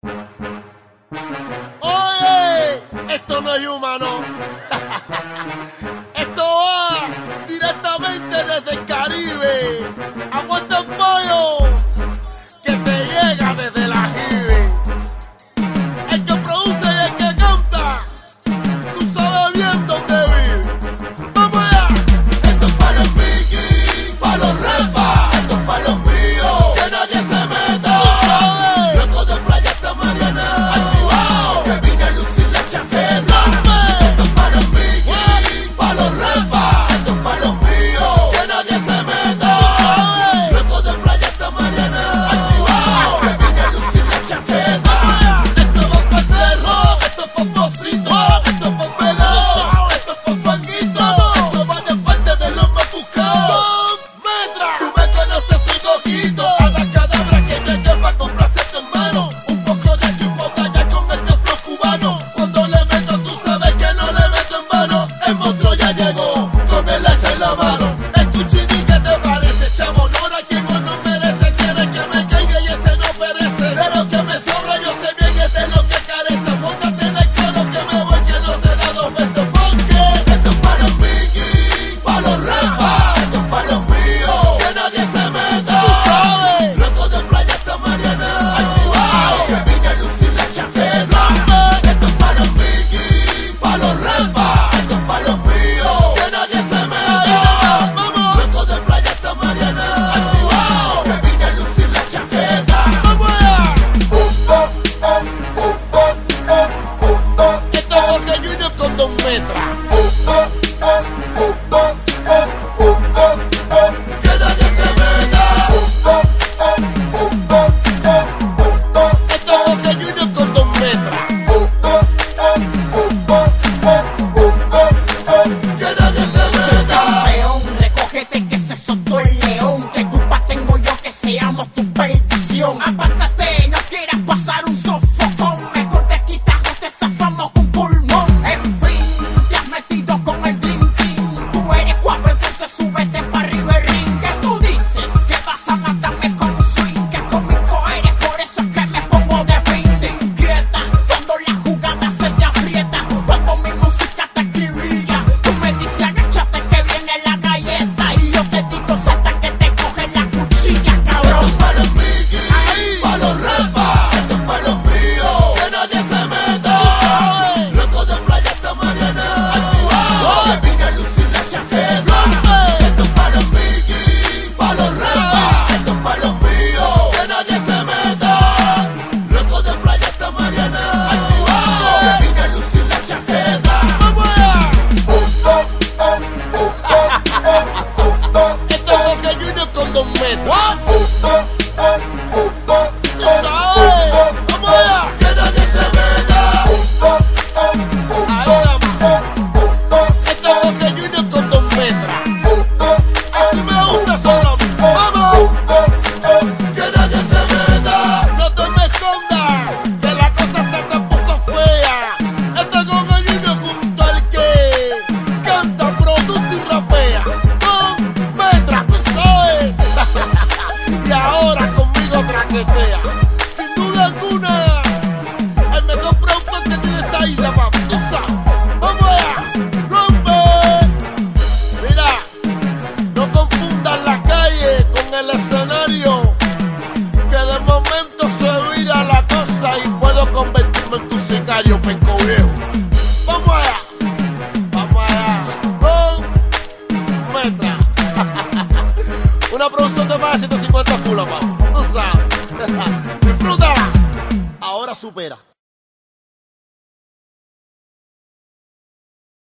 Oye, esto no es humano. Esto va directamente desde el Caribe. Aguanta el pollo que te llega desde la Jive. El que produce y el que canta, tú sabes bien dónde vive. ¡Vamos allá! Esto es para los Mickey, para los Repa. Esto es para los míos, que nadie se meta. ¡Tú sabes! Loco de playa hasta Mariana, activado, que vine a lucir la chaqueta. Esto es para los Mickey, para los Repa. Esto es para los míos, que nadie se meta. ¡Tú sabes! Loco de playa hasta Mariana, activado, que vine a lucir la chaqueta. Esto va para el cerro, esto es para Posito, esto es para Pelado, esto es para Fanguito. Esto va de parte de los más buscados. Metra, tu metro no se soy Goquito. Cadabra que llegue pa' complacerte, hermano. Un poco de aquí, un poco allá con este flow cubano. Cuando le meto, tú sabes que no le meto en mano. El monstruo ya llegó, con el hacha en la mano. El cuchillo que te parece, chamo, no era quien no merece. Quiere que me caiga y este no perece. De lo que me sobra, yo sé bien que este es lo que carece. Móntate en el coro que me voy, que no te da 2 veces. Porque esto es para los Mickey, para los Repa. Esto es para los míos, que nadie se meta. Tú sabes, loco de playa hasta Mariana, activado, que vine a lucir la chaqueta. Esto es para los Mickey, para los Repa. Esto es para los míos, que nadie se meta. Vamos, loco de playa hasta Mariana, activado, que vine a lucir la chaqueta. Vamos allá. Esto es Boca Junior con 2 metras. Que nadie se meta. Esto es Boca Junior con 2 metras. Que nadie se meta. Campeón, recógete que se soltó el león. ¿Qué culpa tengo yo que seamos tu perdición? Apártate, no quieras pasar un sofocón. Mejor te quitas o te zafamos con pulmón. En fin, te has metido con el Dream Team. Tú eres guapo, entonces súbete para arriba el ring. ¿Qué tú dices? Que vas a matarme con un swing. Que cómico eres, por eso es que me pongo de pin. Te inquieta cuando la jugada se te aprieta. Cuando mi música te escribía, tú me dices agáchate que viene la galleta. Y yo te digo salta que te coge la cuchilla, cabrón. Esto es para los Mickey, para los Repa. Esto es para los míos, que nadie se meta. Tú sabes, loco de playa hasta Mariana, activado, que vine a lucir la chaqueta. Esto es para los Mickey, para los Repa. Esto es para los míos, que nadie se meta. Loco de playa hasta Mariana, activado, que vine a lucir la chaqueta. Vamos allá. Esto es Boca Junior con 2 metros. Tú sabes, vamos allá. Que nadie se meta. Ahí vamos. Esto es Boca Junior con 2 metros. Así me gusta solo. Vamos. Que nadie se meta. No te me escondas, que la cosa se te puso fea. Esto es Boca Junior junto al que canta, produce y rapea. 2 metros, tú sabes. Y ahora conmigo traquetea. Sin duda alguna, el mejor productor que tiene esta isla, papi. Tú sabes. Vamos allá. Rompe. Mira, no confundan la calle con el escenario, que de momento se vira la cosa y puedo convertirme en tu sicario, penco viejo. Vamos allá. Vamos allá. 2 metros. Una producción de más de 150 full, papá. Tú sabes. Disfrútala. Ahora supera.